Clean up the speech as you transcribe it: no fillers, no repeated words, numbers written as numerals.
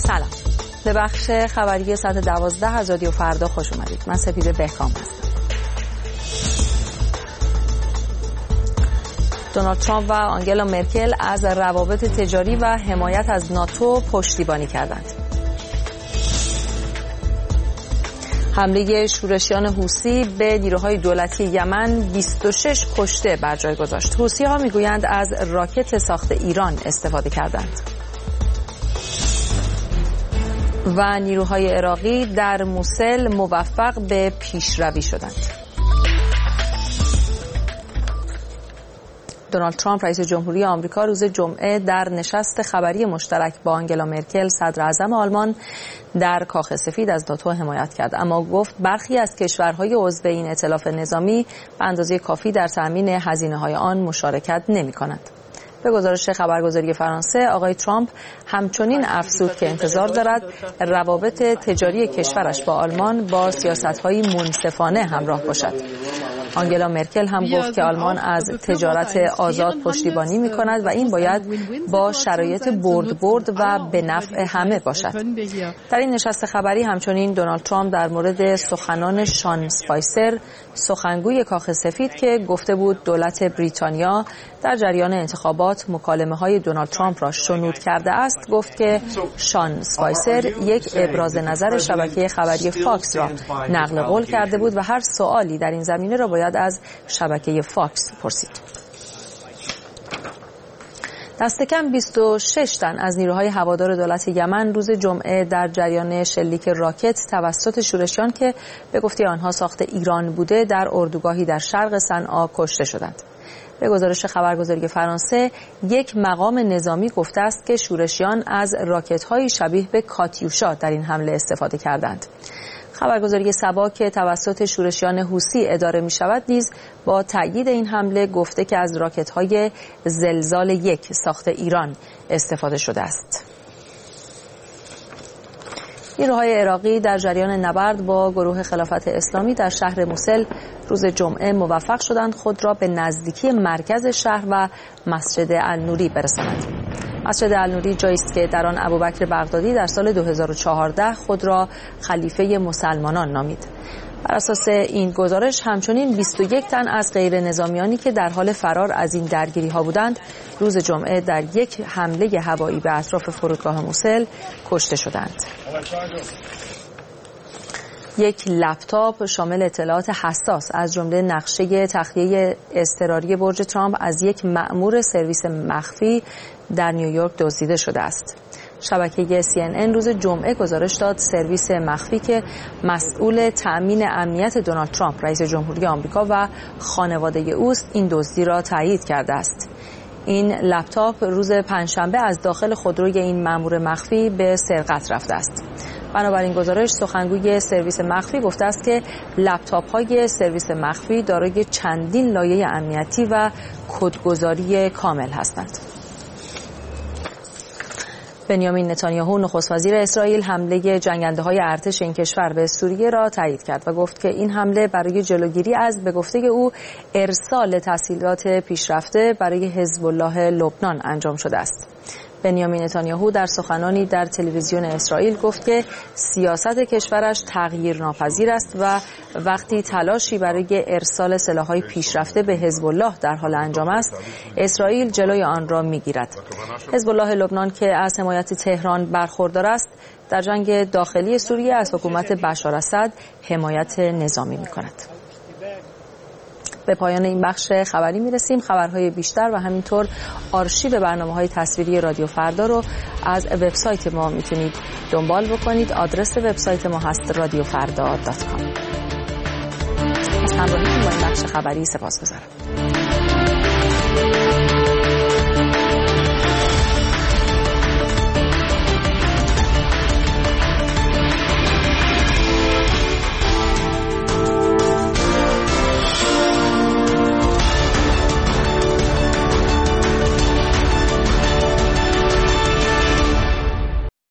سلام، به بخش خبری ساعت 12 از رادیو فردا خوش اومدید. من سپیده بهکام هستم. دونالد ترامپ و آنگلا مرکل از روابط تجاری و حمایت از ناتو پشتیبانی کردند. حمله شورشیان حوثی به نیروهای دولتی یمن 26 کشته بر جای گذاشت. حوثی‌ها میگویند از راکت ساخت ایران استفاده کردند. و نیروهای عراقی در موسل موفق به پیشروی شدند. دونالد ترامپ رئیس جمهوری آمریکا روز جمعه در نشست خبری مشترک با آنگلا مرکل صدر اعظم آلمان در کاخ سفید از ناتو حمایت کرد، اما گفت برخی از کشورهای عضو این ائتلاف نظامی به اندازه کافی در تأمین هزینه‌های آن مشارکت نمی‌کنند. به گزارش خبرگزاری فرانسه، آقای ترامپ همچنین افزود که انتظار دارد روابط تجاری کشورش با آلمان با سیاست‌های منصفانه همراه باشد. آنگلا مرکل هم گفت که آلمان از تجارت آزاد پشتیبانی می‌کند و این باید با شرایط برد و به نفع همه باشد. در این نشست خبری همچنین دونالد ترامپ در مورد سخنان شان اسپایسر، سخنگوی کاخ سفید که گفته بود دولت بریتانیا در جریان انتخابات مکالمه‌های دونالد ترامپ را شنود کرده است، گفت که شان اسپایسر یک ابراز نظر شبکه خبری فاکس را نقل قول کرده بود و هر سوالی در این زمینه را باید از شبکه فاکس پرسید. دست کم 26 تن از نیروهای هوادار دولت یمن روز جمعه در جریان شلیک راکت توسط شورشیان که به گفته آنها ساخت ایران بوده در اردوگاهی در شرق صنعا کشته شدند. به گزارش خبرگزاری فرانسه، یک مقام نظامی گفته است که شورشیان از راکت‌های شبیه به کاتیوشا در این حمله استفاده کردند. خبرگزاری سبا که توسط شورشیان حوثی اداره می شود نیز با تأیید این حمله گفته که از راکت‌های زلزال 1 ساخت ایران استفاده شده است. نیروهای عراقی در جریان نبرد با گروه خلافت اسلامی در شهر موسل روز جمعه موفق شدند خود را به نزدیکی مرکز شهر و مسجد النوری برسانند. مسجد النوری جایی است که در آن ابوبکر بغدادی در سال 2014 خود را خلیفه مسلمانان نامید. بر اساس این گزارش همچنین 21 تن از غیر نظامیانی که در حال فرار از این درگیری ها بودند روز جمعه در یک حمله هوایی به اطراف فرودگاه موسل کشته شدند. یک لپتاپ شامل اطلاعات حساس از جمله نقشه تخلیه اضطراری برج ترامپ از یک مأمور سرویس مخفی در نیویورک دزدیده شده است. شبکه CNN روز جمعه گزارش داد سرویس مخفی که مسئول تأمین امنیت دونالد ترامپ رئیس جمهوری آمریکا و خانواده اوست این دزدی را تایید کرده است. این لپتاپ روز پنجشنبه از داخل خودروی این مأمور مخفی به سرقت رفته است. بنابراین گزارش سخنگوی سرویس مخفی گفته است که لپتاپ‌های سرویس مخفی دارای چندین لایه امنیتی و کدگذاری کامل هستند. بنیامین نتانیاهو نخست وزیر اسرائیل حمله جنگنده‌های ارتش این کشور به سوریه را تایید کرد و گفت که این حمله برای جلوگیری از به گفته او ارسال تسهیلات پیشرفته برای حزب الله لبنان انجام شده است. بنیامین نتانیاهو در سخنانی در تلویزیون اسرائیل گفت که سیاست کشورش تغییرناپذیر است و وقتی تلاشی برای ارسال سلاح‌های پیشرفته به حزب الله در حال انجام است، اسرائیل جلوی آن را می‌گیرد. حزب الله لبنان که از حمایت تهران برخوردار است، در جنگ داخلی سوریه از حکومت بشار اسد حمایت نظامی می‌کند. به پایان این بخش خبری میرسیم. خبرهای بیشتر و همینطور آرشیو برنامه‌های تصویری رادیو فردا رو از وبسایت ما میتونید دنبال بکنید. آدرس وبسایت ما هست radiofarda.com. از همراهیتون با این بخش خبری سپاسگزارم.